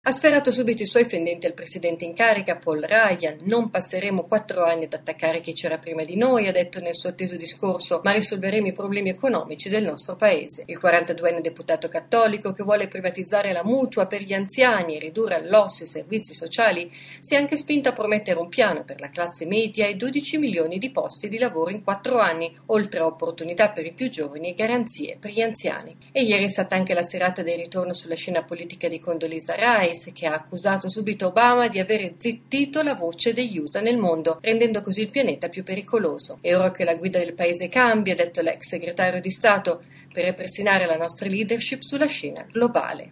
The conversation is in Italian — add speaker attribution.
Speaker 1: Ha sferato subito i suoi fendenti al presidente in carica Paul Ryan. Non passeremo 4 anni ad attaccare chi c'era prima di noi, ha detto nel suo atteso discorso, ma risolveremo i problemi economici del nostro paese. Il 42enne deputato cattolico, che vuole privatizzare la mutua per gli anziani e ridurre all'osso i servizi sociali, si è anche spinto a promettere un piano per la classe media e 12 milioni di posti di lavoro in 4 anni, oltre a opportunità per i più giovani e garanzie per gli anziani. E ieri è stata anche la serata del ritorno sulla scena politica di Condoleezza Rice, che ha accusato subito Obama di avere zittito la voce degli USA nel mondo, rendendo così il pianeta più pericoloso. È ora che la guida del paese cambia, ha detto l'ex segretario di Stato, per ripristinare la nostra leadership sulla scena globale.